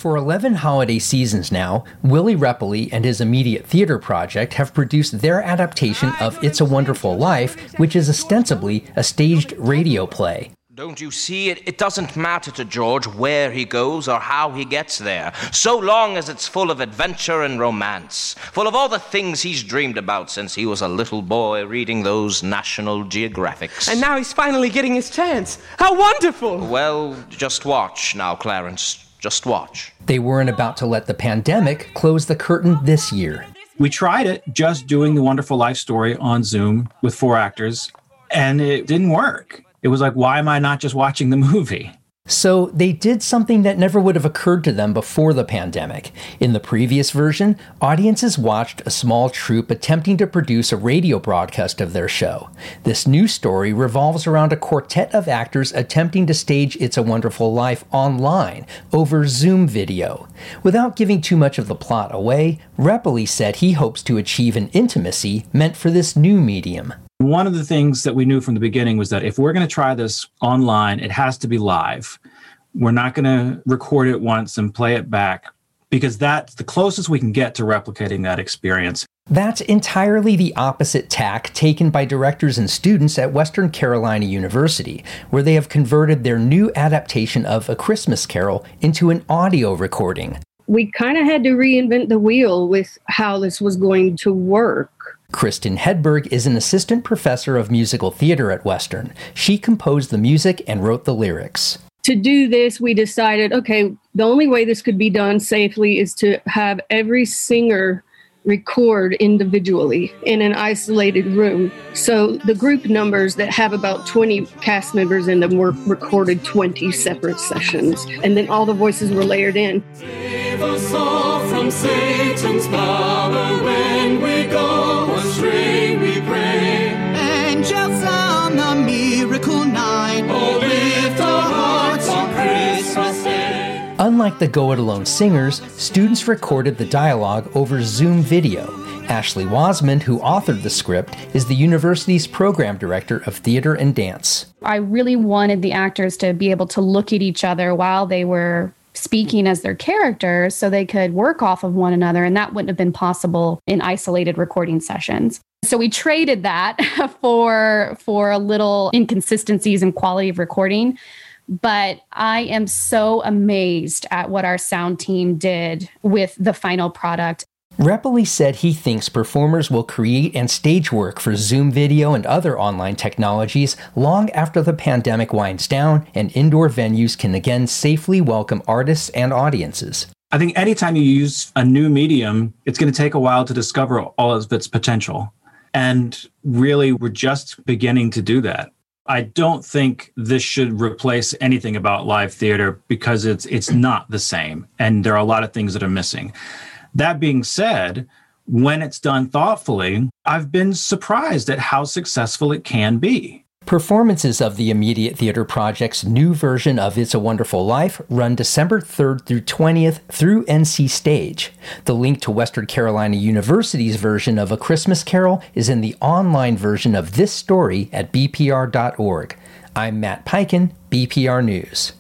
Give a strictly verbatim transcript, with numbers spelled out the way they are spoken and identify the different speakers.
Speaker 1: For eleven holiday seasons now, Willie Repoli and his Immediate Theater Project have produced their adaptation of It's a Wonderful Life, which is ostensibly a staged radio play.
Speaker 2: Don't you see, it, it doesn't matter to George where he goes or how he gets there, so long as it's full of adventure and romance, full of all the things he's dreamed about since he was a little boy reading those National Geographics.
Speaker 3: And now he's finally getting his chance. How wonderful!
Speaker 2: Well, just watch now, Clarence. Just watch.
Speaker 1: They weren't about to let the pandemic close the curtain this year.
Speaker 4: We tried it, just doing the Wonderful Life story on Zoom with four actors, and it didn't work. It was like, why am I not just watching the movie?
Speaker 1: So they did something that never would have occurred to them before the pandemic. In the previous version, audiences watched a small troupe attempting to produce a radio broadcast of their show. This new story revolves around a quartet of actors attempting to stage It's a Wonderful Life online over Zoom video. Without giving too much of the plot away, Repoli said he hopes to achieve an intimacy meant for this new medium.
Speaker 4: One of the things that we knew from the beginning was that if we're going to try this online, it has to be live. We're not going to record it once and play it back, because that's the closest we can get to replicating that experience.
Speaker 1: That's entirely the opposite tack taken by directors and students at Western Carolina University, where they have converted their new adaptation of A Christmas Carol into an audio recording.
Speaker 5: We kind of had to reinvent the wheel with how this was going to work.
Speaker 1: Kristen Hedberg is an assistant professor of musical theater at Western. She composed the music and wrote the lyrics.
Speaker 5: To do this, we decided, okay, the only way this could be done safely is to have every singer record individually in an isolated room. So the group numbers that have about twenty cast members in them were recorded twenty separate sessions, and then all the voices were layered in.
Speaker 6: Save us all from Satan's power when we go astray, we pray.
Speaker 7: Angels on the miracle night,
Speaker 6: oh, lift our hearts on Christmas Day.
Speaker 1: Unlike the Go It Alone singers, students recorded the dialogue over Zoom video. Ashley Wasmond, who authored the script, is the university's program director of theater and dance.
Speaker 8: I really wanted the actors to be able to look at each other while they were speaking as their characters so they could work off of one another, and that wouldn't have been possible in isolated recording sessions. So we traded that for, for a little inconsistencies in quality of recording. But I am so amazed at what our sound team did with the final product.
Speaker 1: Repoli said he thinks performers will create and stage work for Zoom video and other online technologies long after the pandemic winds down and indoor venues can again safely welcome artists and audiences.
Speaker 4: I think anytime you use a new medium, it's going to take a while to discover all of its potential. And really, we're just beginning to do that. I don't think this should replace anything about live theater because it's it's not the same, and there are a lot of things that are missing. That being said, when it's done thoughtfully, I've been surprised at how successful it can be.
Speaker 1: Performances of the Immediate Theater Project's new version of It's a Wonderful Life run December third through twentieth through N C Stage. The link to Western Carolina University's version of A Christmas Carol is in the online version of this story at b p r dot org. I'm Matt Peiken, B P R News.